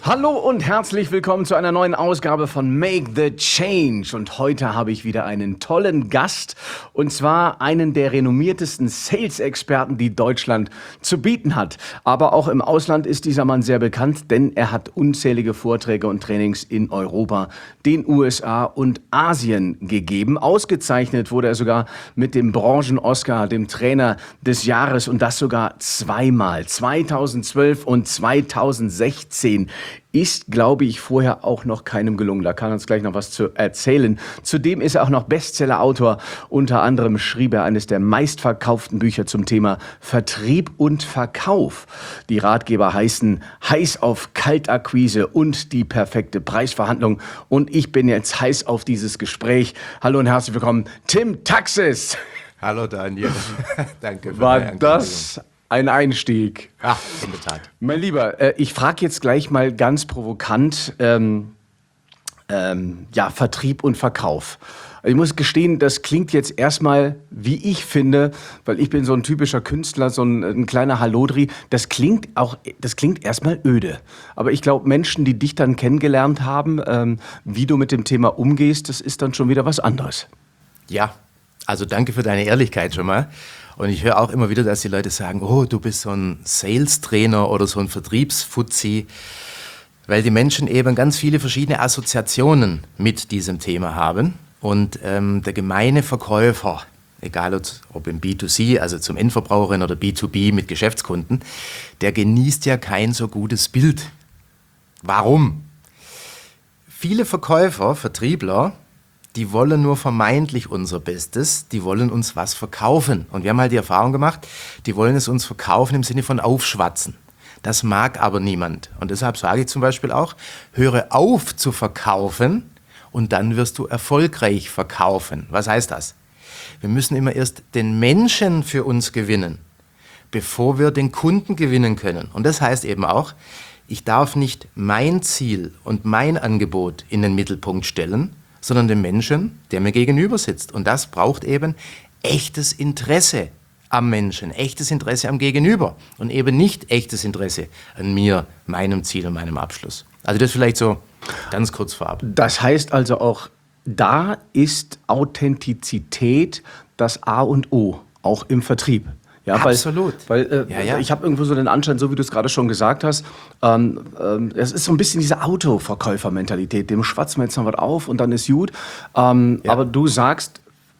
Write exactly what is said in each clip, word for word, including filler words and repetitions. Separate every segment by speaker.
Speaker 1: Hallo und herzlich willkommen zu einer neuen Ausgabe von Make the Change. Und heute habe ich wieder einen tollen Gast, und zwar einen der renommiertesten Sales-Experten, die Deutschland zu bieten hat. Aber auch im Ausland ist dieser Mann sehr bekannt, denn er hat unzählige Vorträge und Trainings in Europa, den U S A und Asien gegeben. Ausgezeichnet wurde er sogar mit dem Branchen-Oscar, dem Trainer des Jahres, und das sogar zweimal, zweitausendzwölf und zweitausendsechzehn. Ist, glaube ich, vorher auch noch keinem gelungen. Da kann uns gleich noch was zu erzählen. Zudem ist er auch noch Bestseller-Autor. Unter anderem schrieb er eines der meistverkauften Bücher zum Thema Vertrieb und Verkauf. Die Ratgeber heißen Heiß auf Kaltakquise und die perfekte Preisverhandlung. Und ich bin jetzt heiß auf dieses Gespräch. Hallo und herzlich willkommen, Tim Taxis.
Speaker 2: Hallo Daniel, danke für
Speaker 1: War
Speaker 2: deine
Speaker 1: das ein Einstieg?
Speaker 2: Ja, in der Tat.
Speaker 1: Mein Lieber, äh, ich frage jetzt gleich mal ganz provokant, ähm, ähm, ja, Vertrieb und Verkauf. Ich muss gestehen, das klingt jetzt erstmal, wie ich finde, weil ich bin so ein typischer Künstler, so ein, ein kleiner Hallodri, das klingt auch, das klingt erstmal öde. Aber ich glaube, Menschen, die dich dann kennengelernt haben, ähm, wie du mit dem Thema umgehst, das ist dann schon wieder was anderes.
Speaker 2: Ja, also danke für deine Ehrlichkeit schon mal. Und ich höre auch immer wieder, dass die Leute sagen, oh, du bist so ein Sales-Trainer oder so ein Vertriebsfuzzi, weil die Menschen eben ganz viele verschiedene Assoziationen mit diesem Thema haben. Und ähm, der gemeine Verkäufer, egal ob im B zwei C, also zum Endverbraucherin, oder B zwei B mit Geschäftskunden, der genießt ja kein so gutes Bild. Warum? Viele Verkäufer, Vertriebler, die wollen nur vermeintlich unser Bestes, die wollen uns was verkaufen. Und wir haben halt die Erfahrung gemacht, die wollen es uns verkaufen im Sinne von aufschwatzen. Das mag aber niemand. Und deshalb sage ich zum Beispiel auch, höre auf zu verkaufen und dann wirst du erfolgreich verkaufen. Was heißt das? Wir müssen immer erst den Menschen für uns gewinnen, bevor wir den Kunden gewinnen können. Und das heißt eben auch, ich darf nicht mein Ziel und mein Angebot in den Mittelpunkt stellen, sondern den Menschen, der mir gegenüber sitzt. Und das braucht eben echtes Interesse am Menschen, echtes Interesse am Gegenüber und eben nicht echtes Interesse an mir, meinem Ziel und meinem Abschluss. Also das vielleicht so ganz kurz vorab.
Speaker 1: Das heißt also auch, da ist Authentizität das A und O, auch im Vertrieb. Ja,
Speaker 2: Absolut.
Speaker 1: Weil, weil äh,
Speaker 2: ja, ja.
Speaker 1: ich habe irgendwo so den Anschein, so wie du es gerade schon gesagt hast, ähm, ähm, es ist so ein bisschen diese Autoverkäufermentalität. Dem schwatzen wir jetzt noch was auf und dann ist gut. Ähm, ja. Aber du sagst,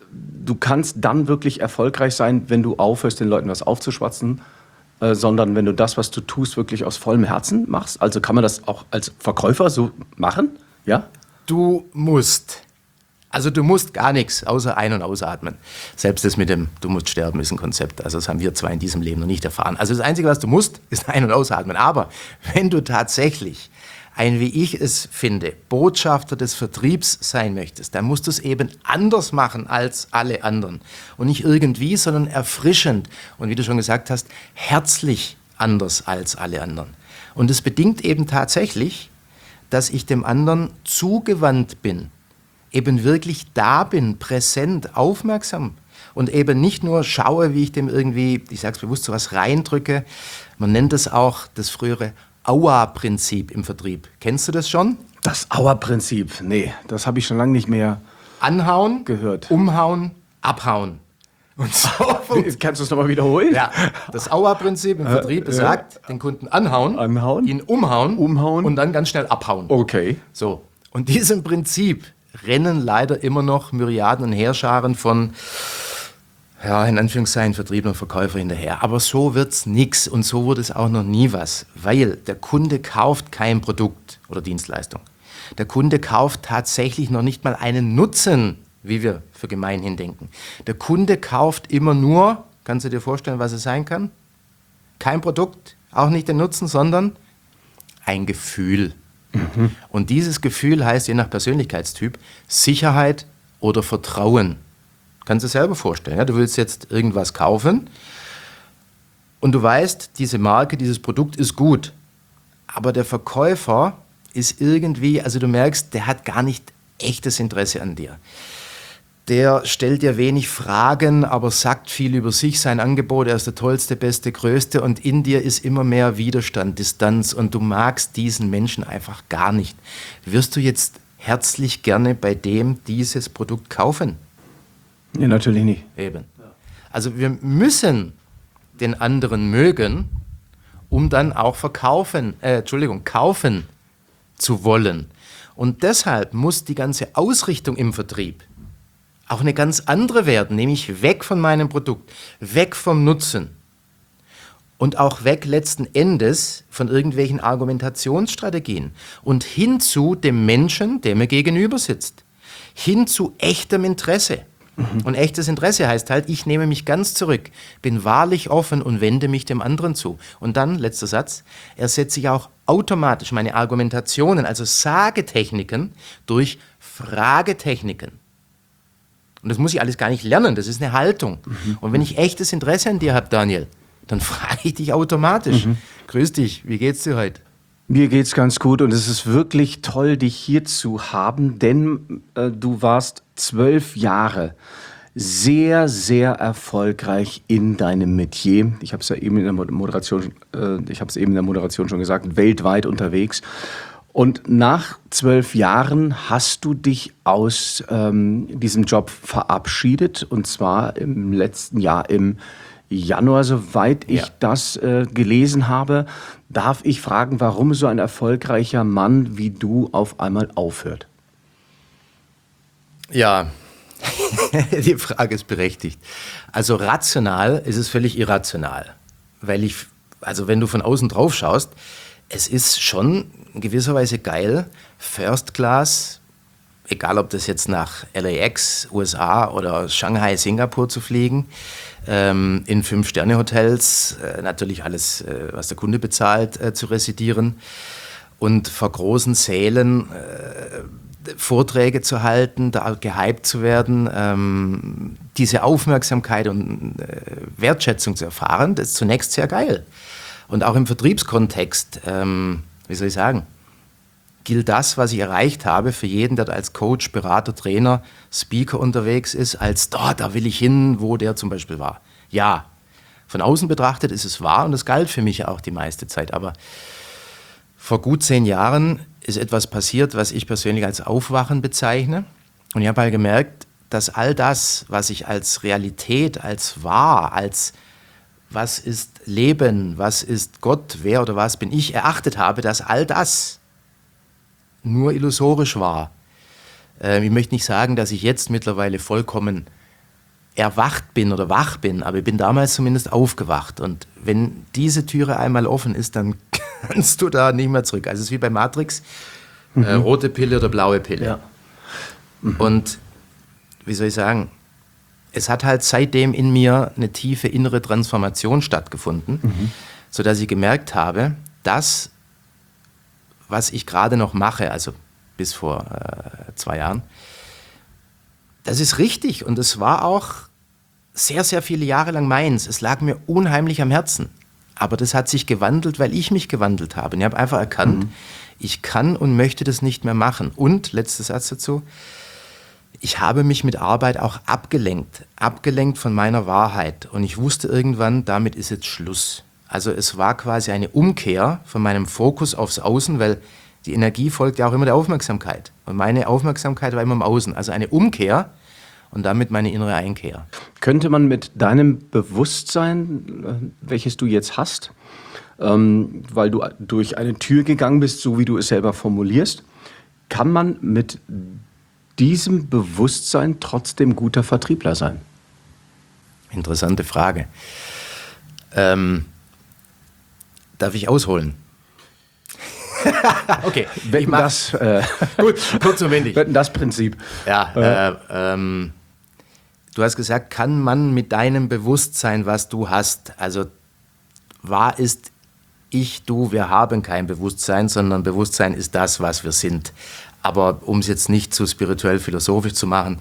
Speaker 1: du kannst dann wirklich erfolgreich sein, wenn du aufhörst, den Leuten was aufzuschwatzen, äh, sondern wenn du das, was du tust, wirklich aus vollem Herzen machst. Also kann man das auch als Verkäufer so machen? Ja?
Speaker 2: Du musst. Also du musst gar nichts, außer ein- und ausatmen. Selbst das mit dem du musst sterben ist ein Konzept. Also das haben wir zwar in diesem Leben noch nicht erfahren. Also das Einzige, was du musst, ist ein- und ausatmen. Aber wenn du tatsächlich ein, wie ich es finde, Botschafter des Vertriebs sein möchtest, dann musst du es eben anders machen als alle anderen. Und nicht irgendwie, sondern erfrischend. Und wie du schon gesagt hast, herzlich anders als alle anderen. Und es bedingt eben tatsächlich, dass ich dem anderen zugewandt bin. Eben wirklich da bin, präsent, aufmerksam und eben nicht nur schaue, wie ich dem irgendwie, ich sage es bewusst, so was reindrücke. Man nennt es auch das frühere Aua-Prinzip im Vertrieb. Kennst du das schon?
Speaker 1: Das Aua-Prinzip, nee, das habe ich schon lange nicht mehr
Speaker 2: Anhauen,
Speaker 1: gehört.
Speaker 2: Umhauen, abhauen. Und so
Speaker 1: Kannst du es nochmal wiederholen?
Speaker 2: Ja, das Aua-Prinzip im Vertrieb besagt, den Kunden anhauen,
Speaker 1: Anhauen,
Speaker 2: ihn umhauen,
Speaker 1: umhauen
Speaker 2: und dann ganz schnell abhauen.
Speaker 1: Okay.
Speaker 2: So, und diesem Prinzip rennen leider immer noch Myriaden und Heerscharen von, ja, in Anführungszeichen, Vertriebler und Verkäufer hinterher. Aber so wird's nix und so wurde es auch noch nie was, weil der Kunde kauft kein Produkt oder Dienstleistung. Der Kunde kauft tatsächlich noch nicht mal einen Nutzen, wie wir für gemeinhin denken. Der Kunde kauft immer nur, kannst du dir vorstellen, was es sein kann? Kein Produkt, auch nicht den Nutzen, sondern ein Gefühl. Mhm. Und dieses Gefühl heißt je nach Persönlichkeitstyp Sicherheit oder Vertrauen. Kannst du dir selber vorstellen. Ja? Du willst jetzt irgendwas kaufen und du weißt, diese Marke, dieses Produkt ist gut. Aber der Verkäufer ist irgendwie, also du merkst, der hat gar nicht echtes Interesse an dir. der stellt dir wenig Fragen, aber sagt viel über sich, sein Angebot, er ist der Tollste, Beste, Größte und in dir ist immer mehr Widerstand, Distanz und du magst diesen Menschen einfach gar nicht. Wirst du jetzt herzlich gerne bei dem dieses Produkt kaufen?
Speaker 1: Ja, natürlich nicht.
Speaker 2: Eben. Also wir müssen den anderen mögen, um dann auch verkaufen, äh, Entschuldigung, kaufen zu wollen. Und deshalb muss die ganze Ausrichtung im Vertrieb auch eine ganz andere werden, nämlich weg von meinem Produkt, weg vom Nutzen und auch weg letzten Endes von irgendwelchen Argumentationsstrategien und hin zu dem Menschen, der mir gegenüber sitzt, hin zu echtem Interesse. Mhm. Und echtes Interesse heißt halt, ich nehme mich ganz zurück, bin wahrlich offen und wende mich dem anderen zu. Und dann, letzter Satz, ersetze ich auch automatisch meine Argumentationen, also Sagetechniken, durch Fragetechniken. Und das muss ich alles gar nicht lernen, das ist eine Haltung. Mhm. Und wenn ich echtes Interesse an dir habe, Daniel, dann frage ich dich automatisch. Mhm. Grüß dich, wie geht's dir heute?
Speaker 1: Mir geht's ganz gut und es ist wirklich toll, dich hier zu haben, denn äh, du warst zwölf Jahre sehr, sehr erfolgreich in deinem Metier. Ich habe es ja eben in der Moderation, äh, ich habe es eben in der Moderation schon gesagt, weltweit unterwegs. Und nach zwölf Jahren hast du dich aus ähm, diesem Job verabschiedet, und zwar im letzten Jahr im Januar, soweit ich ja. das äh, gelesen habe. Darf ich fragen, warum so ein erfolgreicher Mann wie du auf einmal aufhört?
Speaker 2: Ja, die Frage ist berechtigt. Also rational ist es völlig irrational, weil ich, also wenn du von außen drauf schaust, es ist schon in gewisser Weise geil, First Class, egal ob das jetzt nach L A X, U S A oder Shanghai, Singapur zu fliegen, ähm, in Fünf-Sterne-Hotels, äh, natürlich alles, äh, was der Kunde bezahlt, äh, zu residieren und vor großen Sälen äh, Vorträge zu halten, da gehypt zu werden, ähm, diese Aufmerksamkeit und äh, Wertschätzung zu erfahren, das ist zunächst sehr geil. Und auch im Vertriebskontext, ähm, wie soll ich sagen, gilt das, was ich erreicht habe, für jeden, der als Coach, Berater, Trainer, Speaker unterwegs ist, als da, da will ich hin, wo der zum Beispiel war. Ja, von außen betrachtet ist es wahr und das galt für mich auch die meiste Zeit. Aber vor gut zehn Jahren ist etwas passiert, was ich persönlich als Aufwachen bezeichne. Und ich habe halt gemerkt, dass all das, was ich als Realität, als wahr, als was ist Leben, was ist Gott, wer oder was bin ich, erachtet habe, dass all das nur illusorisch war. Äh, ich möchte nicht sagen, dass ich jetzt mittlerweile vollkommen erwacht bin oder wach bin, aber ich bin damals zumindest aufgewacht. Und wenn diese Türe einmal offen ist, dann kannst du da nicht mehr zurück. Also es ist wie bei Matrix, mhm. äh, rote Pille oder blaue Pille. Ja. Mhm. Und wie soll ich sagen, es hat halt seitdem in mir eine tiefe innere Transformation stattgefunden, mhm. sodass ich gemerkt habe, dass was ich gerade noch mache, also bis vor äh, zwei Jahren, das ist richtig und es war auch sehr, sehr viele Jahre lang meins. Es lag mir unheimlich am Herzen. Aber das hat sich gewandelt, weil ich mich gewandelt habe. Und ich habe einfach erkannt, mhm. ich kann und möchte das nicht mehr machen. Und, letzter Satz dazu, ich habe mich mit Arbeit auch abgelenkt, abgelenkt von meiner Wahrheit. Und ich wusste irgendwann, damit ist jetzt Schluss. Also es war quasi eine Umkehr von meinem Fokus aufs Außen, weil die Energie folgt ja auch immer der Aufmerksamkeit. Und meine Aufmerksamkeit war immer im Außen. Also eine Umkehr und damit meine innere Einkehr.
Speaker 1: Könnte man mit deinem Bewusstsein, welches du jetzt hast, ähm, weil du durch eine Tür gegangen bist, so wie du es selber formulierst, kann man mit diesem Bewusstsein trotzdem guter Vertriebler sein?
Speaker 2: Interessante Frage. Ähm, darf ich ausholen? Okay,
Speaker 1: wetten das, äh,
Speaker 2: gut, kurz und wenig.
Speaker 1: Wetten das Prinzip.
Speaker 2: Ja, äh, äh, ähm, du hast gesagt, kann man mit deinem Bewusstsein, was du hast, also wahr ist ich, du, wir haben kein Bewusstsein, sondern Bewusstsein ist das, was wir sind. Aber um es jetzt nicht zu spirituell philosophisch zu machen,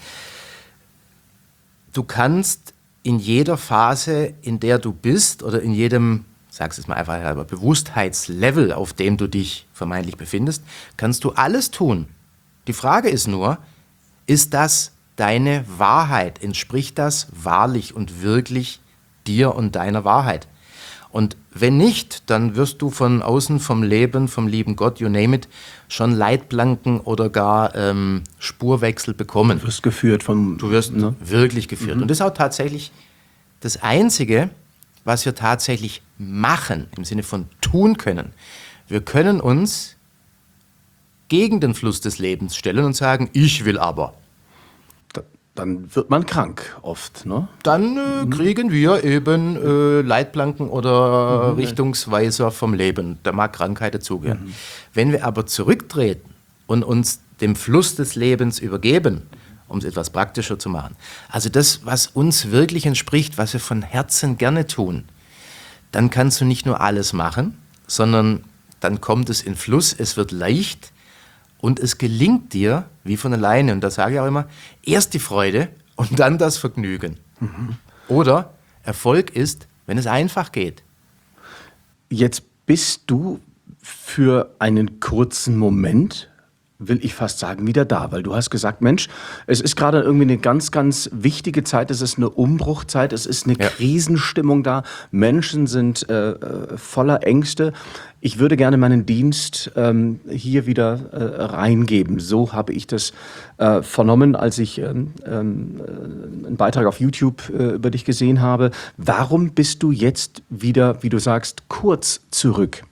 Speaker 2: du kannst in jeder Phase, in der du bist oder in jedem, sag's jetzt mal einfach, aber Bewusstheitslevel, auf dem du dich vermeintlich befindest, kannst du alles tun. Die Frage ist nur, ist das deine Wahrheit? Entspricht das wahrlich und wirklich dir und deiner Wahrheit? Und wenn nicht, dann wirst du von außen, vom Leben, vom lieben Gott, you name it, schon Leitplanken oder gar ähm, Spurwechsel bekommen.
Speaker 1: Du wirst geführt vom...
Speaker 2: Du wirst ne? wirklich geführt. Mhm. Und das ist auch tatsächlich das Einzige, was wir tatsächlich machen, im Sinne von tun können. Wir können uns gegen den Fluss des Lebens stellen und sagen, ich will aber.
Speaker 1: Dann wird man krank oft, ne?
Speaker 2: Dann äh, kriegen wir eben äh, Leitplanken oder mhm. Richtungsweiser vom Leben. Da mag Krankheit dazugehören. Mhm. Wenn wir aber zurücktreten und uns dem Fluss des Lebens übergeben, um es etwas praktischer zu machen, also das, was uns wirklich entspricht, was wir von Herzen gerne tun, dann kannst du nicht nur alles machen, sondern dann kommt es in Fluss, es wird leicht, und es gelingt dir wie von alleine. Und da sage ich auch immer, erst die Freude und dann das Vergnügen. Mhm. Oder Erfolg ist, wenn es einfach geht.
Speaker 1: Jetzt bist du für einen kurzen Moment, will ich fast sagen, wieder da. Weil du hast gesagt, Mensch, es ist gerade irgendwie eine ganz, ganz wichtige Zeit. Es ist eine Umbruchzeit, es ist eine ja. Krisenstimmung da. Menschen sind äh, voller Ängste. Ich würde gerne meinen Dienst ähm, hier wieder äh, reingeben. So habe ich das äh, vernommen, als ich ähm, äh, einen Beitrag auf YouTube äh, über dich gesehen habe. Warum bist du jetzt wieder, wie du sagst, kurz zurück?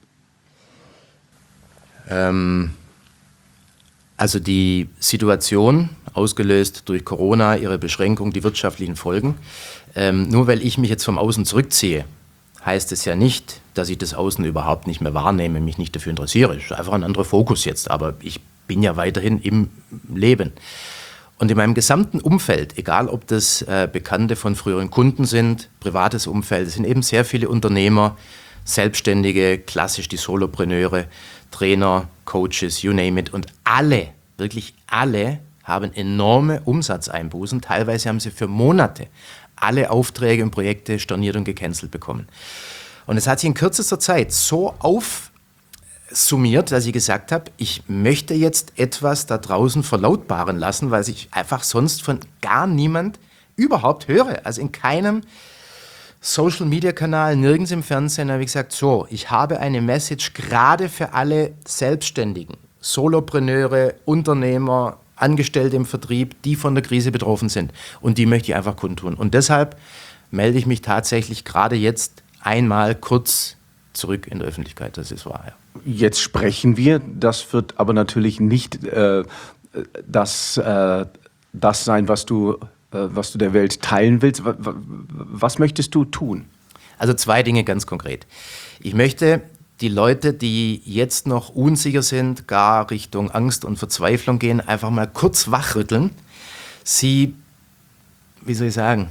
Speaker 2: Ähm... Also die Situation, ausgelöst durch Corona, ihre Beschränkung, die wirtschaftlichen Folgen. Ähm, nur weil ich mich jetzt vom Außen zurückziehe, heißt es ja nicht, dass ich das Außen überhaupt nicht mehr wahrnehme, mich nicht dafür interessiere. Es ist einfach ein anderer Fokus jetzt, aber ich bin ja weiterhin im Leben. Und in meinem gesamten Umfeld, egal ob das äh, Bekannte von früheren Kunden sind, privates Umfeld, es sind eben sehr viele Unternehmer, Selbstständige, klassisch die Solopreneure, Trainer, Coaches, you name it. Und alle, wirklich alle, haben enorme Umsatzeinbußen. Teilweise haben sie für Monate alle Aufträge und Projekte storniert und gecancelt bekommen. Und es hat sich in kürzester Zeit so aufsummiert, dass ich gesagt habe, ich möchte jetzt etwas da draußen verlautbaren lassen, weil ich einfach sonst von gar niemand überhaupt höre. Also in keinem Social-Media-Kanal, nirgends im Fernsehen, habe ich gesagt, so, ich habe eine Message gerade für alle Selbstständigen, Solopreneure, Unternehmer, Angestellte im Vertrieb, die von der Krise betroffen sind. Und die möchte ich einfach kundtun. Und deshalb melde ich mich tatsächlich gerade jetzt einmal kurz zurück in der Öffentlichkeit. Das ist wahr, ja.
Speaker 1: Jetzt sprechen wir, das wird aber natürlich nicht äh, das, äh, das sein, was du... was du der Welt teilen willst. Was möchtest du tun?
Speaker 2: Also zwei Dinge ganz konkret. Ich möchte die Leute, die jetzt noch unsicher sind, gar Richtung Angst und Verzweiflung gehen, einfach mal kurz wachrütteln. Sie, wie soll ich sagen,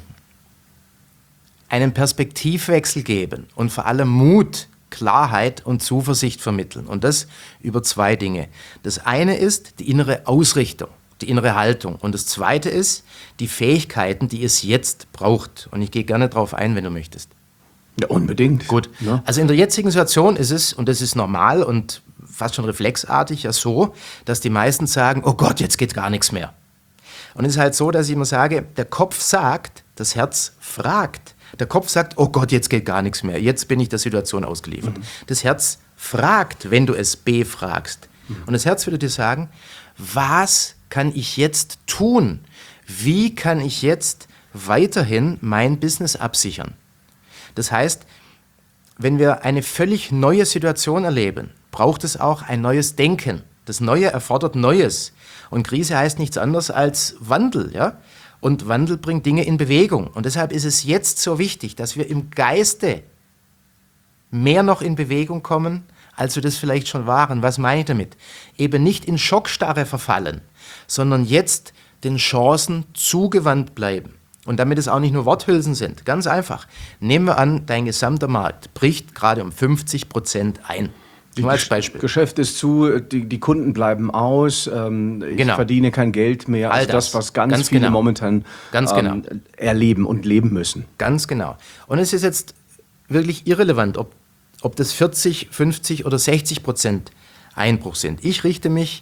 Speaker 2: einen Perspektivwechsel geben und vor allem Mut, Klarheit und Zuversicht vermitteln. Und das über zwei Dinge. Das eine ist die innere Ausrichtung, die innere Haltung. Und das Zweite ist die Fähigkeiten, die es jetzt braucht. Und ich gehe gerne darauf ein, wenn du möchtest.
Speaker 1: Ja, unbedingt.
Speaker 2: Gut. Ja. Also in der jetzigen Situation ist es, und das ist normal und fast schon reflexartig, ja so, dass die meisten sagen, oh Gott, jetzt geht gar nichts mehr. Und es ist halt so, dass ich immer sage, der Kopf sagt, das Herz fragt. Der Kopf sagt, oh Gott, jetzt geht gar nichts mehr. Jetzt bin ich der Situation ausgeliefert. Mhm. Das Herz fragt, wenn du es befragst. Mhm. Und das Herz würde dir sagen, was kann ich jetzt tun? Wie kann ich jetzt weiterhin mein Business absichern? Das heißt, wenn wir eine völlig neue Situation erleben, braucht es auch ein neues Denken. Das Neue erfordert Neues. Und Krise heißt nichts anderes als Wandel, ja? Und Wandel bringt Dinge in Bewegung. Und deshalb ist es jetzt so wichtig, dass wir im Geiste mehr noch in Bewegung kommen, als wir das vielleicht schon waren. Was meine ich damit? Eben nicht in Schockstarre verfallen, sondern jetzt den Chancen zugewandt bleiben. Und damit es auch nicht nur Worthülsen sind, ganz einfach. Nehmen wir an, dein gesamter Markt bricht gerade um fünfzig Prozent ein. Nur als Beispiel.
Speaker 1: Geschäft ist zu, die, die Kunden bleiben aus, ähm, ich genau. verdiene kein Geld mehr.
Speaker 2: All
Speaker 1: also
Speaker 2: das,
Speaker 1: das, was ganz,
Speaker 2: ganz
Speaker 1: viele
Speaker 2: genau.
Speaker 1: momentan
Speaker 2: ganz genau.
Speaker 1: ähm, erleben und leben müssen.
Speaker 2: Ganz genau. Und es ist jetzt wirklich irrelevant, ob, ob das vierzig, fünfzig oder sechzig Prozent Einbruch sind. Ich richte mich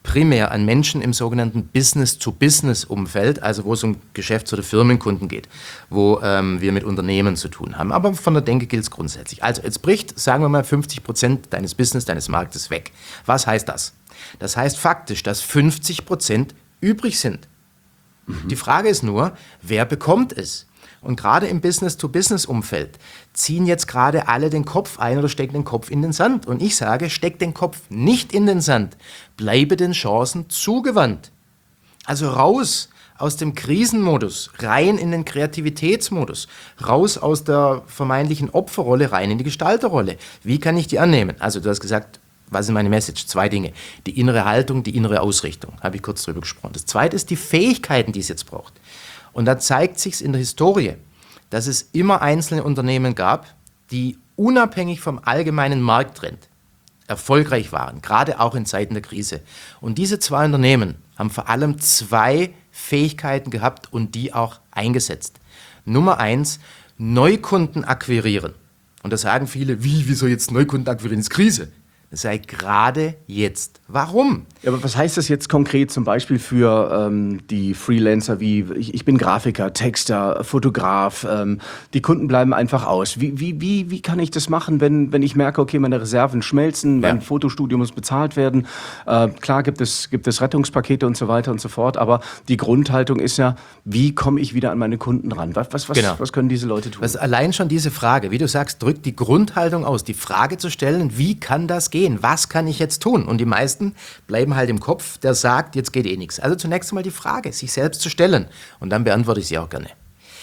Speaker 2: primär an Menschen im sogenannten Business-to-Business-Umfeld, also wo es um Geschäfts- oder Firmenkunden geht, wo ähm, wir mit Unternehmen zu tun haben. Aber von der Denke gilt es grundsätzlich. Also jetzt bricht, sagen wir mal, fünfzig Prozent deines Business, deines Marktes weg. Was heißt das? Das heißt faktisch, dass fünfzig Prozent übrig sind. Mhm. Die Frage ist nur, wer bekommt es? Und gerade im Business-to-Business-Umfeld ziehen jetzt gerade alle den Kopf ein oder stecken den Kopf in den Sand. Und ich sage, steck den Kopf nicht in den Sand, bleibe den Chancen zugewandt. Also raus aus dem Krisenmodus, rein in den Kreativitätsmodus, raus aus der vermeintlichen Opferrolle, rein in die Gestalterrolle. Wie kann ich die annehmen? Also du hast gesagt, was ist meine Message? Zwei Dinge. Die innere Haltung, die innere Ausrichtung, habe ich kurz drüber gesprochen. Das Zweite ist die Fähigkeiten, die es jetzt braucht. Und da zeigt sich in der Historie, dass es immer einzelne Unternehmen gab, die unabhängig vom allgemeinen Markttrend erfolgreich waren, gerade auch in Zeiten der Krise. Und diese zwei Unternehmen haben vor allem zwei Fähigkeiten gehabt und die auch eingesetzt. Nummer eins, Neukunden akquirieren. Und da sagen viele, wie, wieso jetzt Neukunden akquirieren? Das ist Krise. Das sei gerade jetzt. Warum?
Speaker 1: Ja, aber was heißt das jetzt konkret zum Beispiel für ähm, die Freelancer wie, ich, ich bin Grafiker, Texter, Fotograf, ähm, die Kunden bleiben einfach aus. Wie, wie, wie, wie kann ich das machen, wenn, wenn ich merke, okay, meine Reserven schmelzen, mein ja. Fotostudio muss bezahlt werden. Äh, klar gibt es, gibt es Rettungspakete und so weiter und so fort, aber die Grundhaltung ist ja, wie komme ich wieder an meine Kunden ran? Was, was, was,
Speaker 2: genau.
Speaker 1: was können diese Leute tun?
Speaker 2: Was allein schon diese Frage, wie du sagst, drückt die Grundhaltung aus, die Frage zu stellen, wie kann das gehen? Was kann ich jetzt tun? Und die meisten bleiben halt im Kopf, der sagt, jetzt geht eh nichts. Also zunächst einmal die Frage, sich selbst zu stellen. Und dann beantworte ich sie auch gerne.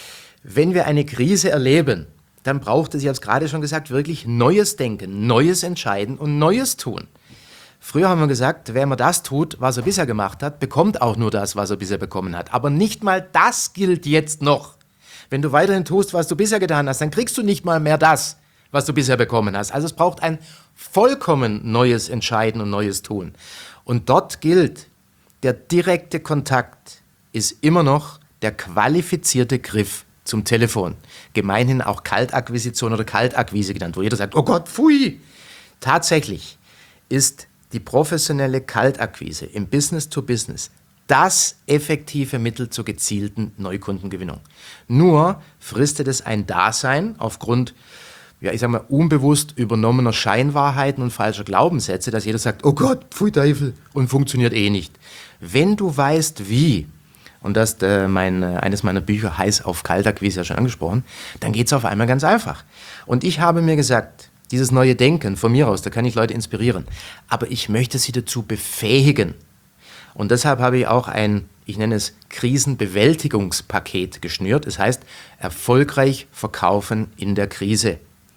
Speaker 2: Wenn wir eine Krise erleben, dann braucht es, ich habe es gerade schon gesagt, wirklich neues Denken, neues Entscheiden und neues Tun. Früher haben wir gesagt, wer immer das tut, was er bisher gemacht hat, bekommt auch nur das, was er bisher bekommen hat. Aber nicht mal das gilt jetzt noch. Wenn du weiterhin tust, was du bisher getan hast, dann kriegst du nicht mal mehr das, was du bisher bekommen hast. Also es braucht ein vollkommen neues Entscheiden und neues Tun. Und dort gilt, der direkte Kontakt ist immer noch der qualifizierte Griff zum Telefon. Gemeinhin auch Kaltakquisition oder Kaltakquise genannt, wo jeder sagt, oh Gott, pfui. Tatsächlich ist die professionelle Kaltakquise im Business to Business das effektive Mittel zur gezielten Neukundengewinnung. Nur fristet es ein Dasein aufgrund, ja, ich sag mal, unbewusst übernommener Scheinwahrheiten und falscher Glaubenssätze, dass jeder sagt, oh Gott, pfui Teufel, und funktioniert eh nicht. Wenn du weißt, wie, und das äh, mein, äh, eines meiner Bücher heißt auf Kaltakquise ja schon angesprochen, dann geht es auf einmal ganz einfach. Und ich habe mir gesagt, dieses neue Denken von mir aus, da kann ich Leute inspirieren, aber ich möchte sie dazu befähigen. Und deshalb habe ich auch ein, ich nenne es Krisenbewältigungspaket geschnürt. Das heißt, erfolgreich verkaufen in der Krise.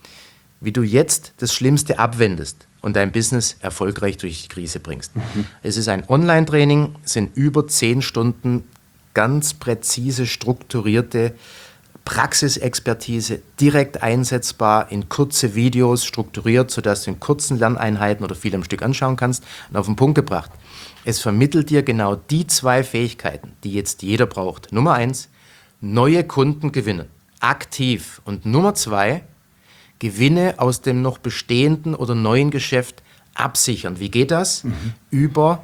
Speaker 2: Wie du jetzt das Schlimmste abwendest und dein Business erfolgreich durch die Krise bringst. Mhm. Es ist ein Online-Training, es sind über zehn Stunden ganz präzise strukturierte Praxisexpertise, direkt einsetzbar in kurze Videos, strukturiert, sodass du in kurzen Lerneinheiten oder viel am Stück anschauen kannst und auf den Punkt gebracht. Es vermittelt dir genau die zwei Fähigkeiten, die jetzt jeder braucht. Nummer eins, neue Kunden gewinnen, aktiv. Und Nummer zwei, Gewinne aus dem noch bestehenden oder neuen Geschäft absichern. Wie geht das? Mhm. Über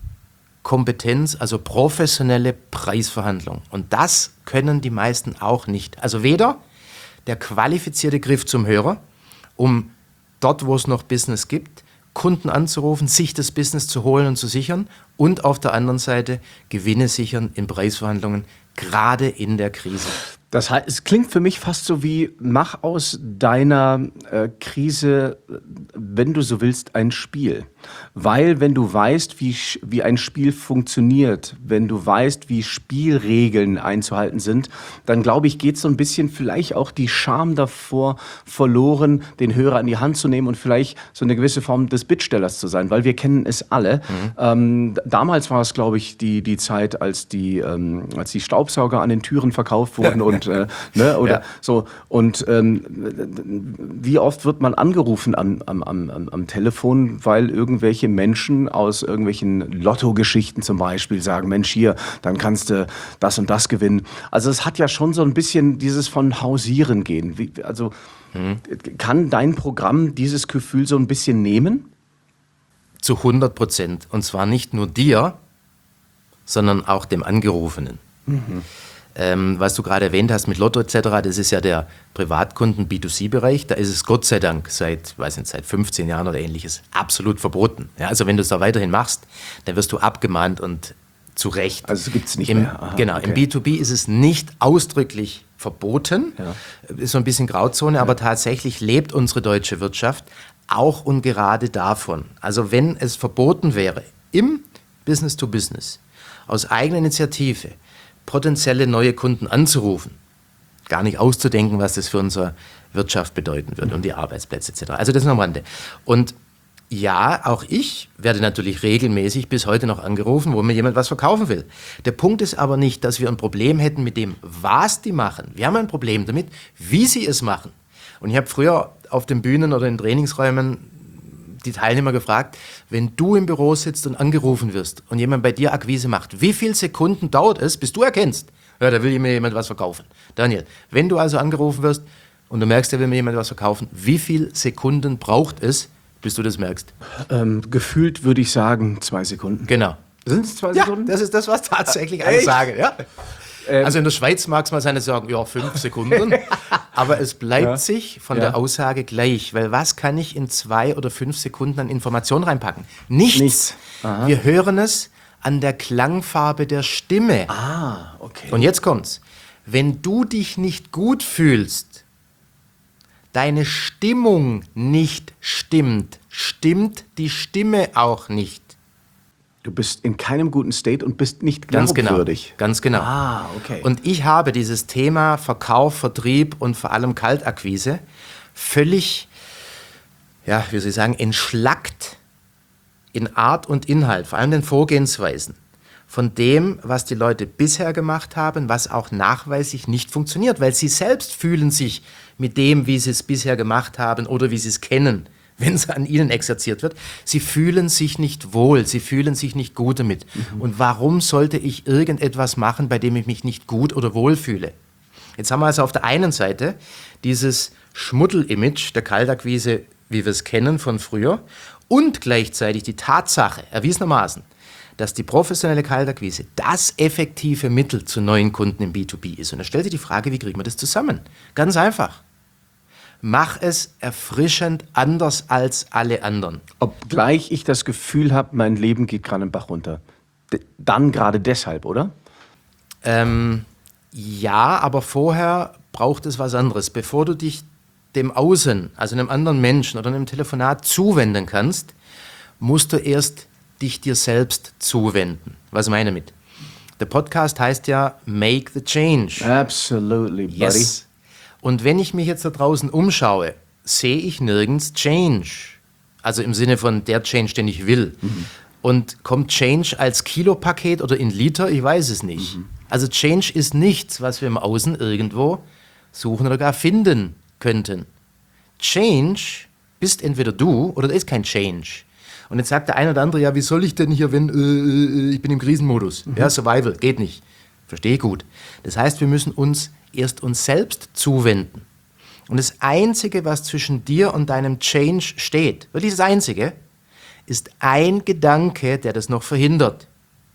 Speaker 2: Kompetenz, also professionelle Preisverhandlung. Und das können die meisten auch nicht. Also weder der qualifizierte Griff zum Hörer, um dort, wo es noch Business gibt, Kunden anzurufen, sich das Business zu holen und zu sichern, und auf der anderen Seite Gewinne sichern in Preisverhandlungen, gerade in der Krise.
Speaker 1: Das heißt, es klingt für mich fast so wie, mach aus deiner äh, Krise, wenn du so willst, ein Spiel. Weil wenn du weißt, wie, wie ein Spiel funktioniert, wenn du weißt, wie Spielregeln einzuhalten sind, dann glaube ich, geht so ein bisschen vielleicht auch die Scham davor verloren, den Hörer an die Hand zu nehmen und vielleicht so eine gewisse Form des Bittstellers zu sein, weil wir kennen es alle. Mhm. Ähm, damals war es, glaube ich, die, die Zeit, als die, ähm, als die Staubsauger an den Türen verkauft wurden und äh, ne, oder ja. so. Und ähm, wie oft wird man angerufen am, am, am, am Telefon, weil irgendwelche Menschen aus irgendwelchen Lotto-Geschichten zum Beispiel sagen, Mensch, hier, dann kannst du das und das gewinnen. Also es hat ja schon so ein bisschen dieses von Hausieren gehen. Wie, also mhm. kann dein Programm dieses Gefühl so ein bisschen nehmen?
Speaker 2: zu hundert Prozent. Und zwar nicht nur dir, sondern auch dem Angerufenen. Mhm. Ähm, was du gerade erwähnt hast mit Lotto et cetera, das ist ja der Privatkunden-B zwei C-Bereich. Da ist es Gott sei Dank seit, weiß nicht, seit fünfzehn Jahren oder ähnliches absolut verboten. Ja, also wenn du es da weiterhin machst, dann wirst du abgemahnt und zu Recht.
Speaker 1: Also es gibt es nicht
Speaker 2: Im,
Speaker 1: mehr. Aha,
Speaker 2: genau,
Speaker 1: okay.
Speaker 2: im B zwei B ist es nicht ausdrücklich verboten, ja. Ist so ein bisschen Grauzone, ja. Aber tatsächlich lebt unsere deutsche Wirtschaft auch und gerade davon. Also wenn es verboten wäre, im Business to Business, aus eigener Initiative, potenzielle neue Kunden anzurufen, gar nicht auszudenken, was das für unsere Wirtschaft bedeuten würde und die Arbeitsplätze et cetera. Also das noch am Rande. Und ja, auch ich werde natürlich regelmäßig bis heute noch angerufen, wo mir jemand was verkaufen will. Der Punkt ist aber nicht, dass wir ein Problem hätten mit dem, was die machen. Wir haben ein Problem damit, wie sie es machen. Und ich habe früher auf den Bühnen oder in Trainingsräumen die Teilnehmer gefragt, wenn du im Büro sitzt und angerufen wirst und jemand bei dir Akquise macht, wie viele Sekunden dauert es, bis du erkennst, ja, da will mir jemand was verkaufen. Daniel, wenn du also angerufen wirst und du merkst, da will mir jemand was verkaufen, wie viele Sekunden braucht es, bis du das merkst?
Speaker 1: Ähm, gefühlt würde ich sagen, zwei Sekunden.
Speaker 2: Genau.
Speaker 1: Sind es zwei
Speaker 2: Ja,
Speaker 1: Sekunden?
Speaker 2: das ist das, was tatsächlich alle sagen. Ja. Ähm, also in der Schweiz mag es mal sein, dass sie sagen, ja, fünf Sekunden. Aber es bleibt ja. sich von ja. der Aussage gleich. Weil was kann ich in zwei oder fünf Sekunden an Informationen reinpacken? Nichts. Nichts. Wir hören es an der Klangfarbe der Stimme.
Speaker 1: Ah, okay.
Speaker 2: Und jetzt kommt's. Wenn du dich nicht gut fühlst, deine Stimmung nicht stimmt, stimmt die Stimme auch nicht.
Speaker 1: Du bist in keinem guten State und bist nicht glaubwürdig.
Speaker 2: Ganz genau. Ganz genau.
Speaker 1: Ah, okay.
Speaker 2: Und ich habe dieses Thema Verkauf, Vertrieb und vor allem Kaltakquise völlig, ja, wie soll ich sagen, entschlackt in Art und Inhalt, vor allem den Vorgehensweisen, von dem, was die Leute bisher gemacht haben, was auch nachweislich nicht funktioniert, weil sie selbst fühlen sich mit dem, wie sie es bisher gemacht haben oder wie sie es kennen, wenn es an ihnen exerziert wird, sie fühlen sich nicht wohl, sie fühlen sich nicht gut damit. Mhm. Und warum sollte ich irgendetwas machen, bei dem ich mich nicht gut oder wohl fühle? Jetzt haben wir also auf der einen Seite dieses Schmuddel-Image der Kaltakquise, wie wir es kennen von früher, und gleichzeitig die Tatsache, erwiesenermaßen, dass die professionelle Kaltakquise das effektive Mittel zu neuen Kunden im B zwei B ist. Und da stellt sich die Frage, wie kriegen wir das zusammen? Ganz einfach. Mach es erfrischend anders als alle anderen.
Speaker 1: Obgleich ich das Gefühl habe, mein Leben geht gerade den Bach runter. D- dann gerade deshalb, oder?
Speaker 2: Ähm, ja, aber vorher braucht es was anderes. Bevor du dich dem Außen, also einem anderen Menschen oder einem Telefonat zuwenden kannst, musst du erst dich dir selbst zuwenden. Was meine ich damit? Der Podcast heißt ja Make the Change.
Speaker 1: Absolutely, buddy.
Speaker 2: Yes. Und wenn ich mich jetzt da draußen umschaue, sehe ich nirgends Change. Also im Sinne von der Change, den ich will. Mhm. Und kommt Change als Kilopaket oder in Liter? Ich weiß es nicht. Mhm. Also Change ist nichts, was wir im Außen irgendwo suchen oder gar finden könnten. Change bist entweder du oder da ist kein Change. Und jetzt sagt der eine oder andere, ja, wie soll ich denn hier, wenn äh, ich bin im Krisenmodus? Mhm. Ja, Survival, geht nicht. Verstehe gut. Das heißt, wir müssen uns erst uns selbst zuwenden. Und das Einzige, was zwischen dir und deinem Change steht, wirklich das Einzige, ist ein Gedanke, der das noch verhindert.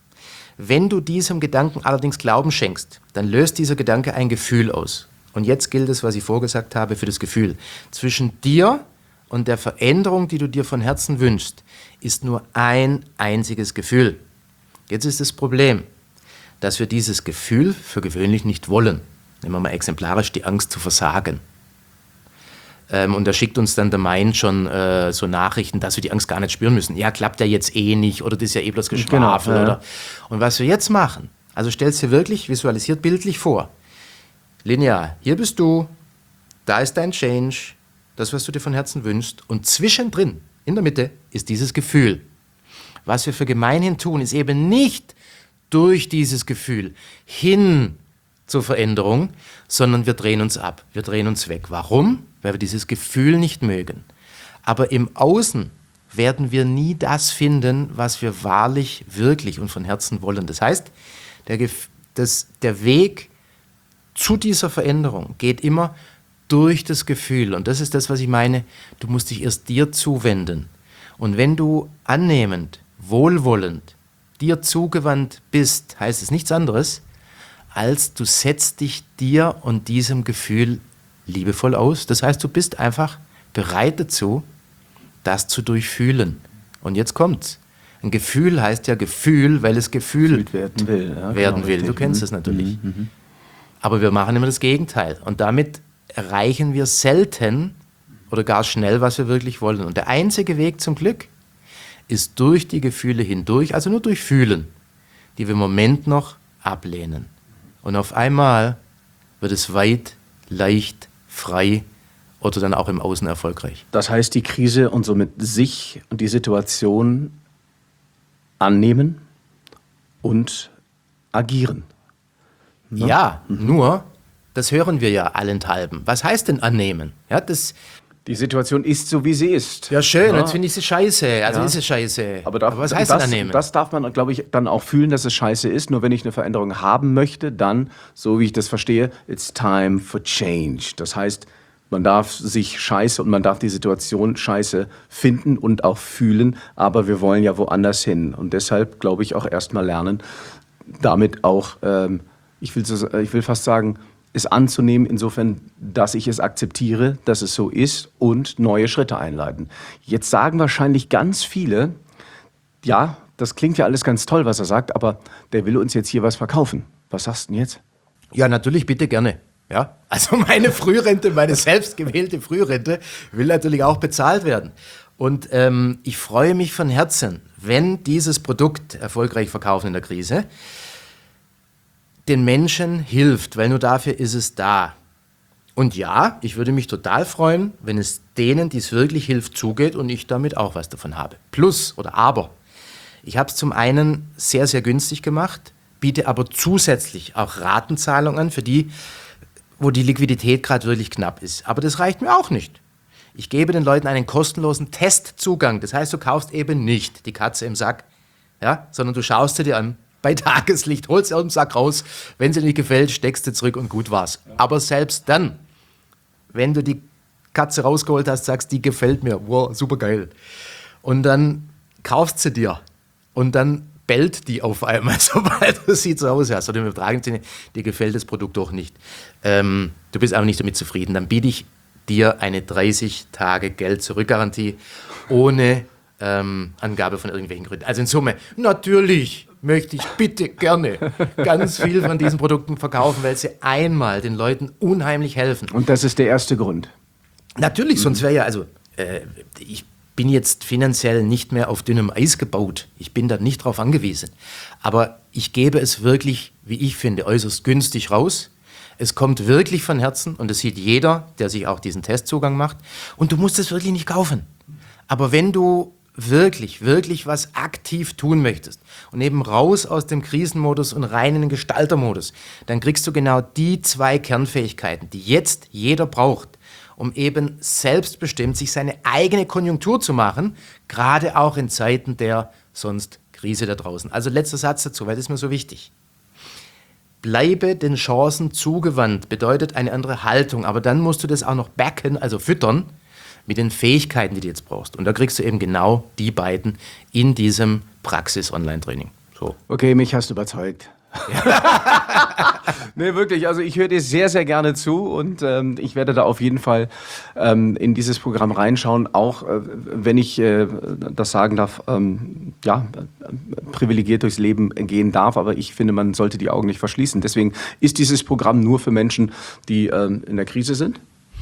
Speaker 2: Wenn du diesem Gedanken allerdings Glauben schenkst, dann löst dieser Gedanke ein Gefühl aus. Und jetzt gilt es, was ich vorgesagt habe, für das Gefühl. Zwischen dir und der Veränderung, die du dir von Herzen wünschst, ist nur ein einziges Gefühl. Jetzt ist das Problem, dass wir dieses Gefühl für gewöhnlich nicht wollen. Nehmen wir mal exemplarisch die Angst zu versagen. Ähm, und da schickt uns dann der Mind schon äh, so Nachrichten, dass wir die Angst gar nicht spüren müssen. Ja, klappt ja jetzt eh nicht oder das ist ja eh bloß Geschwafel. Genau, ja. Oder. Und was wir jetzt machen, also stellst dir wirklich visualisiert bildlich vor. Linear, hier bist du, da ist dein Change, das, was du dir von Herzen wünschst. Und zwischendrin, in der Mitte, ist dieses Gefühl. Was wir für gemeinhin tun, ist eben nicht durch dieses Gefühl hin zur Veränderung, sondern wir drehen uns ab, wir drehen uns weg. Warum? Weil wir dieses Gefühl nicht mögen. Aber im Außen werden wir nie das finden, was wir wahrlich, wirklich und von Herzen wollen. Das heißt, der, Gef- das, der Weg zu dieser Veränderung geht immer durch das Gefühl. Und das ist das, was ich meine, du musst dich erst dir zuwenden. Und wenn du annehmend, wohlwollend, dir zugewandt bist, heißt es nichts anderes, als du setzt dich dir und diesem Gefühl liebevoll aus. Das heißt, du bist einfach bereit dazu, das zu durchfühlen. Und jetzt kommt's. Ein Gefühl heißt ja Gefühl, weil es gefühlt werden will. Ja, werden genau, will. Du kennst es natürlich. Mhm, mhm. Aber wir machen immer das Gegenteil. Und damit erreichen wir selten oder gar schnell, was wir wirklich wollen. Und der einzige Weg zum Glück ist durch die Gefühle hindurch, also nur durch Fühlen, die wir im Moment noch ablehnen. Und auf einmal wird es weit, leicht, frei oder dann auch im Außen erfolgreich.
Speaker 1: Das heißt, die Krise und somit sich und die Situation annehmen und agieren.
Speaker 2: Ne? Ja, mhm. nur, das hören wir ja allenthalben. Was heißt denn annehmen? Ja, das...
Speaker 1: Die Situation ist so, wie sie ist.
Speaker 2: Ja, schön, ja. Jetzt finde ich sie scheiße. Also ja. ist es scheiße.
Speaker 1: Aber, darf,
Speaker 2: Aber was heißt
Speaker 1: das,
Speaker 2: denn annehmen?
Speaker 1: Das darf man, glaube ich, dann auch fühlen, dass es scheiße ist. Nur wenn ich eine Veränderung haben möchte, dann, so wie ich das verstehe, it's time for change. Das heißt, man darf sich scheiße und man darf die Situation scheiße finden und auch fühlen, aber wir wollen ja woanders hin. Und deshalb, glaube ich, auch erstmal lernen, damit auch, ähm, ich will, ich will fast sagen, es anzunehmen, insofern, dass ich es akzeptiere, dass es so ist und neue Schritte einleiten. Jetzt sagen wahrscheinlich ganz viele, ja, das klingt ja alles ganz toll, was er sagt, aber der will uns jetzt hier was verkaufen. Was sagst du denn jetzt?
Speaker 2: Ja, natürlich, bitte gerne. Ja, also meine Frührente, meine selbstgewählte Frührente will natürlich auch bezahlt werden. Und ähm, ich freue mich von Herzen, wenn dieses Produkt erfolgreich verkaufen in der Krise den Menschen hilft, weil nur dafür ist es da. Und ja, ich würde mich total freuen, wenn es denen, die es wirklich hilft, zugeht und ich damit auch was davon habe. Plus oder aber, ich habe es zum einen sehr, sehr günstig gemacht, biete aber zusätzlich auch Ratenzahlungen an für die, wo die Liquidität gerade wirklich knapp ist. Aber das reicht mir auch nicht. Ich gebe den Leuten einen kostenlosen Testzugang. Das heißt, du kaufst eben nicht die Katze im Sack, ja, sondern du schaust sie dir an, bei Tageslicht, holst sie aus dem Sack raus, wenn sie dir nicht gefällt, steckst du zurück und gut war's. Ja. Aber selbst dann, wenn du die Katze rausgeholt hast, sagst, die gefällt mir, wow, super geil. Und dann kaufst sie dir und dann bellt die auf einmal, sobald du sie zu Hause hast. Oder im übertragenen Sinne, dir gefällt das Produkt doch nicht. Ähm, du bist aber nicht damit zufrieden. Dann biete ich dir eine dreißig Tage Geld-Zurück-Garantie ohne ähm, Angabe von irgendwelchen Gründen. Also in Summe, natürlich möchte ich bitte gerne ganz viel von diesen Produkten verkaufen, weil sie einmal den Leuten unheimlich helfen.
Speaker 1: Und das ist der erste Grund?
Speaker 2: Natürlich, sonst wäre ja, also äh, ich bin jetzt finanziell nicht mehr auf dünnem Eis gebaut. Ich bin da nicht drauf angewiesen. Aber ich gebe es wirklich, wie ich finde, äußerst günstig raus. Es kommt wirklich von Herzen und das sieht jeder, der sich auch diesen Testzugang macht. Und du musst es wirklich nicht kaufen. Aber wenn du wirklich, wirklich was aktiv tun möchtest und eben raus aus dem Krisenmodus und rein in den Gestaltermodus, dann kriegst du genau die zwei Kernfähigkeiten, die jetzt jeder braucht, um eben selbstbestimmt sich seine eigene Konjunktur zu machen, gerade auch in Zeiten der sonst Krise da draußen. Also letzter Satz dazu, weil das ist mir so wichtig. Bleibe den Chancen zugewandt, bedeutet eine andere Haltung, aber dann musst du das auch noch backen, also füttern, mit den Fähigkeiten, die du jetzt brauchst. Und da kriegst du eben genau die beiden in diesem Praxis-Online-Training. So.
Speaker 1: Okay, mich hast du überzeugt. Ja. Nee, wirklich, also ich höre dir sehr, sehr gerne zu und ähm, ich werde da auf jeden Fall ähm, in dieses Programm reinschauen, auch äh, wenn ich äh, das sagen darf, ähm, ja, äh, privilegiert durchs Leben gehen darf, aber ich finde, man sollte die Augen nicht verschließen. Deswegen ist dieses Programm nur für Menschen, die ähm, in der Krise sind?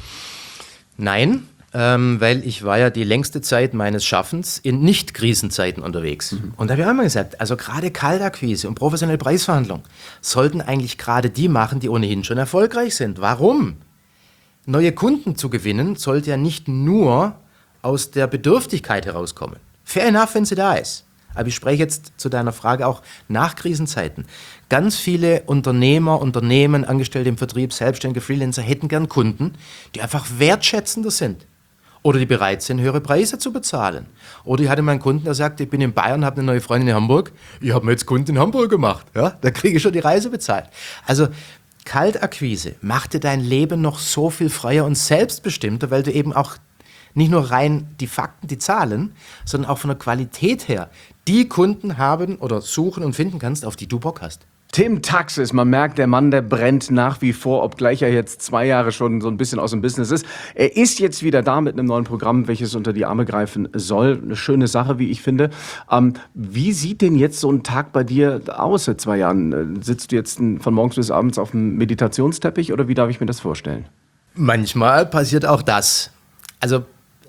Speaker 2: Nein. Ähm, weil ich war ja die längste Zeit meines Schaffens in Nicht-Krisenzeiten unterwegs. Mhm. Und da habe ich auch immer gesagt, also gerade Kaltakquise und professionelle Preisverhandlung sollten eigentlich gerade die machen, die ohnehin schon erfolgreich sind. Warum? Neue Kunden zu gewinnen, sollte ja nicht nur aus der Bedürftigkeit herauskommen. Fair enough, wenn sie da ist. Aber ich spreche jetzt zu deiner Frage auch nach Krisenzeiten. Ganz viele Unternehmer, Unternehmen, Angestellte im Vertrieb, Selbstständige, Freelancer hätten gern Kunden, die einfach wertschätzender sind. Oder die bereit sind, höhere Preise zu bezahlen. Oder ich hatte mal einen Kunden, der sagt, ich bin in Bayern, habe eine neue Freundin in Hamburg. Ich habe mir jetzt Kunden in Hamburg gemacht. Ja, da kriege ich schon die Reise bezahlt. Also Kaltakquise macht dir dein Leben noch so viel freier und selbstbestimmter, weil du eben auch nicht nur rein die Fakten, die Zahlen, sondern auch von der Qualität her die Kunden haben oder suchen und finden kannst, auf die du Bock hast.
Speaker 1: Tim Taxis, man merkt, der Mann, der brennt nach wie vor, obgleich er jetzt zwei Jahre schon so ein bisschen aus dem Business ist. Er ist jetzt wieder da mit einem neuen Programm, welches unter die Arme greifen soll. Eine schöne Sache, wie ich finde. Ähm, wie sieht denn jetzt so ein Tag bei dir aus seit zwei Jahren? Sitzt du jetzt von morgens bis abends auf dem Meditationsteppich oder wie darf ich mir das vorstellen?
Speaker 2: Manchmal passiert auch das. Also,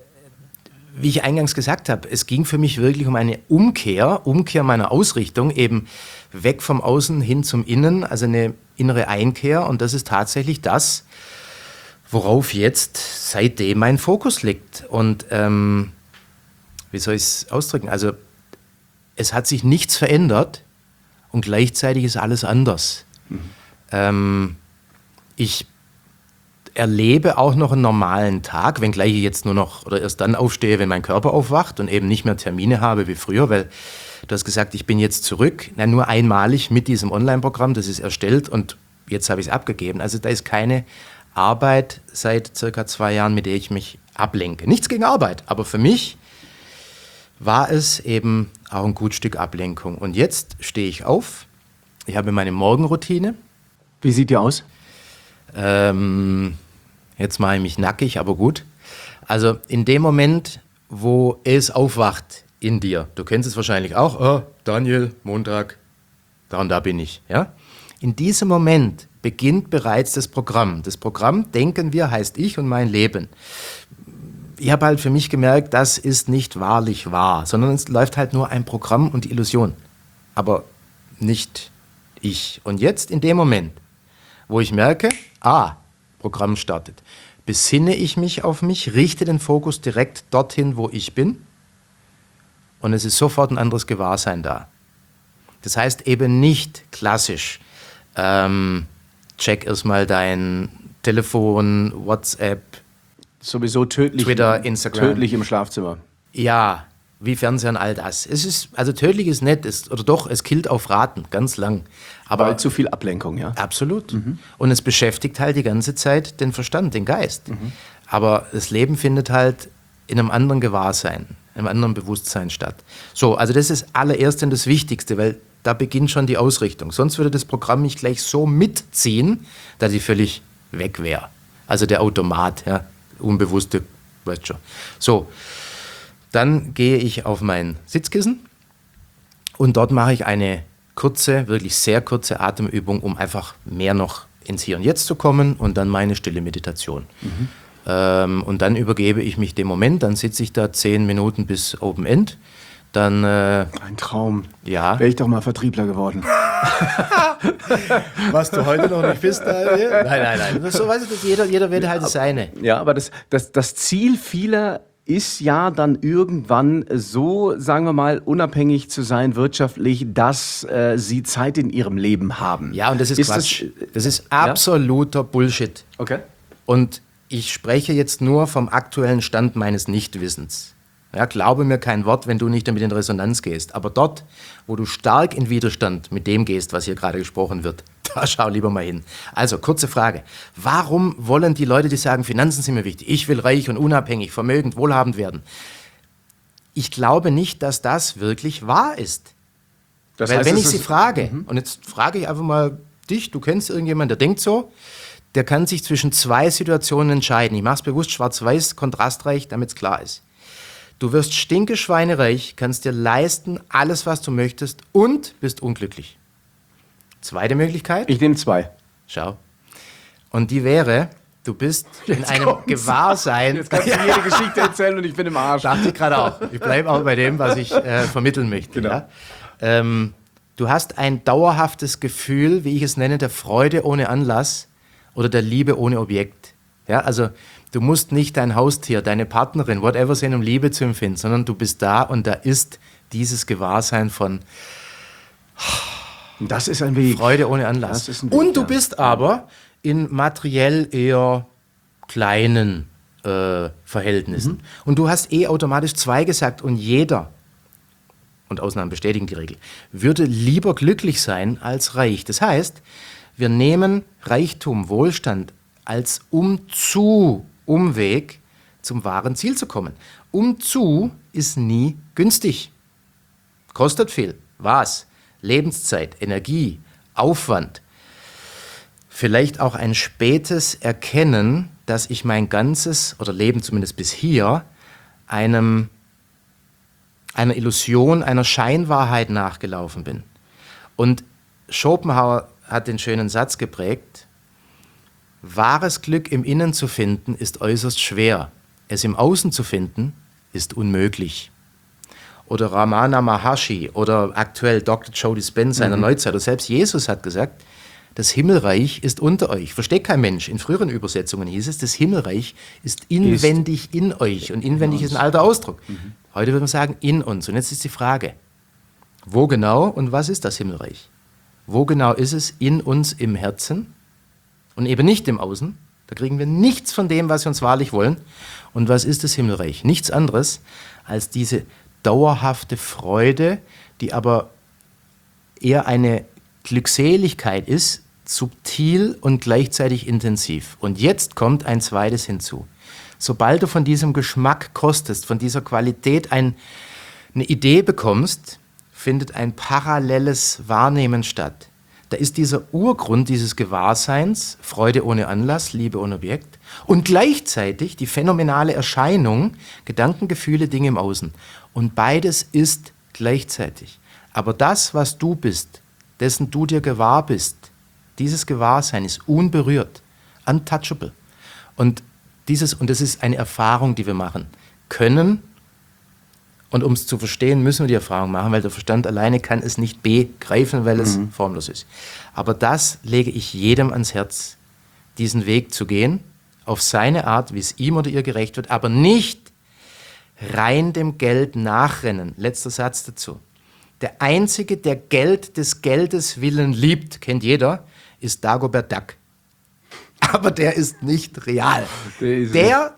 Speaker 2: wie ich eingangs gesagt habe, es ging für mich wirklich um eine Umkehr, Umkehr meiner Ausrichtung, eben weg vom Außen hin zum Innen, also eine innere Einkehr. Und das ist tatsächlich das, worauf jetzt seitdem mein Fokus liegt. Und ähm, wie soll ich es ausdrücken? Also es hat sich nichts verändert und gleichzeitig ist alles anders. Mhm. Ähm, ich erlebe auch noch einen normalen Tag, wenngleich ich jetzt nur noch oder erst dann aufstehe, wenn mein Körper aufwacht und eben nicht mehr Termine habe wie früher, weil du hast gesagt, ich bin jetzt zurück, na, nur einmalig mit diesem Online-Programm, das ist erstellt und jetzt habe ich es abgegeben. Also da ist keine Arbeit seit circa zwei Jahren, mit der ich mich ablenke. Nichts gegen Arbeit, aber für mich war es eben auch ein gut Stück Ablenkung. Und jetzt stehe ich auf, ich habe meine Morgenroutine.
Speaker 1: Wie sieht die aus?
Speaker 2: Ähm, jetzt mache ich mich nackig, aber gut. Also in dem Moment, wo es aufwacht in dir, du kennst es wahrscheinlich auch, oh, Daniel, Montag, da und da bin ich. Ja? In diesem Moment beginnt bereits das Programm. Das Programm, denken wir, heißt ich und mein Leben. Ich habe halt für mich gemerkt, das ist nicht wahrlich wahr, sondern es läuft halt nur ein Programm und die Illusion, aber nicht ich. Und jetzt in dem Moment, wo ich merke, ah, Programm startet, besinne ich mich auf mich, richte den Fokus direkt dorthin, wo ich bin und es ist sofort ein anderes Gewahrsein da. Das heißt eben nicht klassisch, ähm, check erstmal dein Telefon, WhatsApp,
Speaker 1: sowieso tödlich,
Speaker 2: Twitter, Instagram.
Speaker 1: Tödlich im Schlafzimmer.
Speaker 2: Ja, wie Fernsehen, all das. Es ist, also tödlich ist nett, ist, oder doch, es killt auf Raten, ganz lang. Aber
Speaker 1: Weil zu viel Ablenkung, ja?
Speaker 2: Absolut. Mhm. Und es beschäftigt halt die ganze Zeit den Verstand, den Geist. Mhm. Aber das Leben findet halt in einem anderen Gewahrsein, in einem anderen Bewusstsein statt. So, also das ist allererst und das Wichtigste, weil da beginnt schon die Ausrichtung. Sonst würde das Programm mich gleich so mitziehen, dass ich völlig weg wäre. Also der Automat, ja, unbewusste, weißt schon. So, dann gehe ich auf mein Sitzkissen und dort mache ich eine kurze, wirklich sehr kurze Atemübung, um einfach mehr noch ins Hier und Jetzt zu kommen und dann meine stille Meditation. Mhm. Ähm, und dann übergebe ich mich dem Moment, dann sitze ich da zehn Minuten bis Open End. Dann, äh,
Speaker 1: ein Traum.
Speaker 2: Ja.
Speaker 1: Wäre ich doch mal Vertriebler geworden.
Speaker 2: Was du heute noch nicht bist, Daniel? Nein, nein, nein. So weiß ich das, jeder, jeder wählt halt das seine.
Speaker 1: Ja, aber das, das, das Ziel vieler ist ja dann irgendwann so, sagen wir mal, unabhängig zu sein wirtschaftlich, dass äh, sie Zeit in ihrem Leben haben.
Speaker 2: Ja, und das ist, ist Quatsch. Das, das ist absoluter ja? Bullshit.
Speaker 1: Okay.
Speaker 2: Und ich spreche jetzt nur vom aktuellen Stand meines Nichtwissens. Ja, glaube mir kein Wort, wenn du nicht damit in Resonanz gehst. Aber dort, wo du stark in Widerstand mit dem gehst, was hier gerade gesprochen wird, da schau lieber mal hin. Also, kurze Frage. Warum wollen die Leute, die sagen, Finanzen sind mir wichtig, ich will reich und unabhängig, vermögend, wohlhabend werden? Ich glaube nicht, dass das wirklich wahr ist. Das Weil heißt, wenn ich sie frage, mhm. und jetzt frage ich einfach mal dich, du kennst irgendjemanden, der denkt so, der kann sich zwischen zwei Situationen entscheiden. Ich mache es bewusst schwarz-weiß, kontrastreich, damit es klar ist. Du wirst stinkeschweinereich, kannst dir leisten, alles, was du möchtest und bist unglücklich. Zweite Möglichkeit?
Speaker 1: Ich nehme zwei.
Speaker 2: Schau. Und die wäre, du bist jetzt in einem kommt's. Gewahrsein.
Speaker 1: Jetzt kannst du mir jede Geschichte erzählen und ich bin im Arsch.
Speaker 2: Dachte ich gerade auch. Ich bleibe auch bei dem, was ich äh, vermitteln möchte.
Speaker 1: Genau.
Speaker 2: Ja? Ähm, du hast ein dauerhaftes Gefühl, wie ich es nenne, der Freude ohne Anlass oder der Liebe ohne Objekt. Ja, also du musst nicht dein Haustier, deine Partnerin, whatever sehen, um Liebe zu empfinden, sondern du bist da und da ist dieses Gewahrsein von
Speaker 1: das ist ein Weg.
Speaker 2: Freude ohne Anlass.
Speaker 1: Das ist ein
Speaker 2: Weg, und du
Speaker 1: ja.
Speaker 2: bist aber in materiell eher kleinen äh, Verhältnissen. Mhm. Und du hast eh automatisch zwei gesagt und jeder, und Ausnahmen bestätigen die Regel, würde lieber glücklich sein als reich. Das heißt, wir nehmen Reichtum, Wohlstand als Umzu, Umweg zum wahren Ziel zu kommen. Umzu ist nie günstig. Kostet viel. Was? Lebenszeit, Energie, Aufwand. Vielleicht auch ein spätes Erkennen, dass ich mein ganzes, oder Leben zumindest bis hier, einem, einer Illusion, einer Scheinwahrheit nachgelaufen bin. Und Schopenhauer hat den schönen Satz geprägt: Wahres Glück im Innen zu finden, ist äußerst schwer. Es im Außen zu finden, ist unmöglich. Oder Ramana Maharshi oder aktuell Doktor Joe Dispenza in der Neuzeit, oder selbst Jesus hat gesagt, das Himmelreich ist unter euch. Versteht kein Mensch. In früheren Übersetzungen hieß es, das Himmelreich ist inwendig ist in euch. Und inwendig ist ein alter Ausdruck. Mhm. Heute würde man sagen, in uns. Und jetzt ist die Frage, wo genau und was ist das Himmelreich? Wo genau ist es in uns im Herzen und eben nicht im Außen? Da kriegen wir nichts von dem, was wir uns wahrlich wollen. Und was ist das Himmelreich? Nichts anderes als diese dauerhafte Freude, die aber eher eine Glückseligkeit ist, subtil und gleichzeitig intensiv. Und jetzt kommt ein zweites hinzu. Sobald du von diesem Geschmack kostest, von dieser Qualität ein, eine Idee bekommst, findet ein paralleles Wahrnehmen statt. Da ist dieser Urgrund dieses Gewahrseins, Freude ohne Anlass, Liebe ohne Objekt, und gleichzeitig die phänomenale Erscheinung, Gedanken, Gefühle, Dinge im Außen. Und beides ist gleichzeitig. Aber das, was du bist, dessen du dir gewahr bist, dieses Gewahrsein ist unberührt, untouchable. Und, dieses, und das ist eine Erfahrung, die wir machen können. Und um es zu verstehen, müssen wir die Erfahrung machen, weil der Verstand alleine kann es nicht begreifen, weil es mhm. formlos ist. Aber das lege ich jedem ans Herz, diesen Weg zu gehen, auf seine Art, wie es ihm oder ihr gerecht wird, aber nicht rein dem Geld nachrennen. Letzter Satz dazu. Der Einzige, der Geld des Geldes willen liebt, kennt jeder, ist Dagobert Duck. Aber der ist nicht real. Der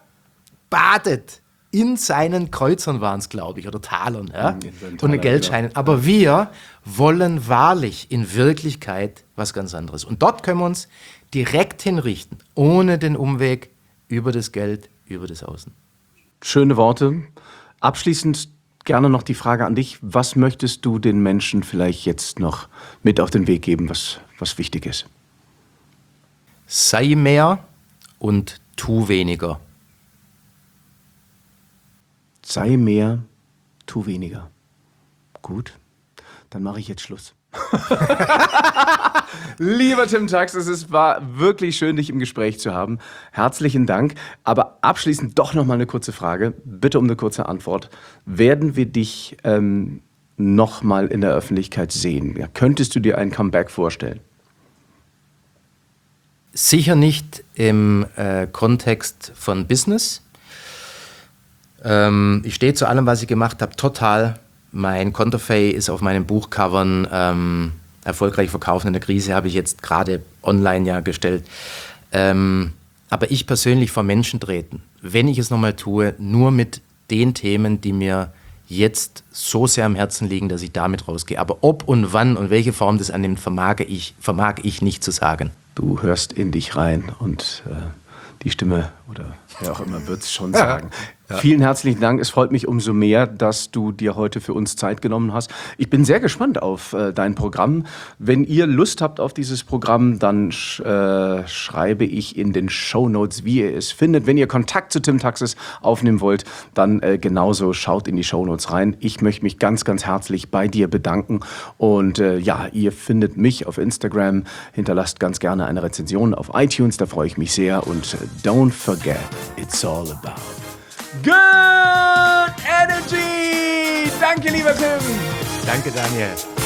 Speaker 2: badet in seinen Kreuzern, waren es, glaube ich, oder Talern, ja? Und in Geldscheinen. Aber wir wollen wahrlich in Wirklichkeit was ganz anderes. Und dort können wir uns direkt hinrichten, ohne den Umweg über das Geld, über das Außen.
Speaker 1: Schöne Worte. Abschließend gerne noch die Frage an dich. Was möchtest du den Menschen vielleicht jetzt noch mit auf den Weg geben, was, was wichtig ist?
Speaker 2: Sei mehr und tu weniger.
Speaker 1: Sei mehr, tu weniger. Gut, dann mache ich jetzt Schluss. Lieber Tim Tax, es ist, war wirklich schön, dich im Gespräch zu haben. Herzlichen Dank. Aber abschließend doch noch mal eine kurze Frage. Bitte um eine kurze Antwort. Werden wir dich ähm, noch mal in der Öffentlichkeit sehen? Ja, könntest du dir ein Comeback vorstellen?
Speaker 2: Sicher nicht im äh, Kontext von Business. Ähm, ich stehe zu allem, was ich gemacht habe, total. Mein Konterfei ist auf meinen Buchcovern ähm, erfolgreich verkaufen in der Krise, habe ich jetzt gerade online ja gestellt. Ähm, aber ich persönlich vor Menschen treten, wenn ich es nochmal tue, nur mit den Themen, die mir jetzt so sehr am Herzen liegen, dass ich damit rausgehe. Aber ob und wann und welche Form das annimmt, vermag ich, vermag ich nicht zu sagen.
Speaker 1: Du hörst in dich rein und äh, die Stimme oder wer auch immer wird es schon sagen. Ja. Vielen herzlichen Dank. Es freut mich umso mehr, dass du dir heute für uns Zeit genommen hast. Ich bin sehr gespannt auf äh, dein Programm. Wenn ihr Lust habt auf dieses Programm, dann sch äh, schreibe ich in den Shownotes, wie ihr es findet. Wenn ihr Kontakt zu Tim Taxis aufnehmen wollt, dann äh, genauso schaut in die Shownotes rein. Ich möchte mich ganz, ganz herzlich bei dir bedanken. Und äh, ja, ihr findet mich auf Instagram. Hinterlasst ganz gerne eine Rezension auf iTunes. Da freue ich mich sehr. Und äh, don't forget, it's all about good energy! Danke, lieber Tim!
Speaker 2: Danke, Daniel.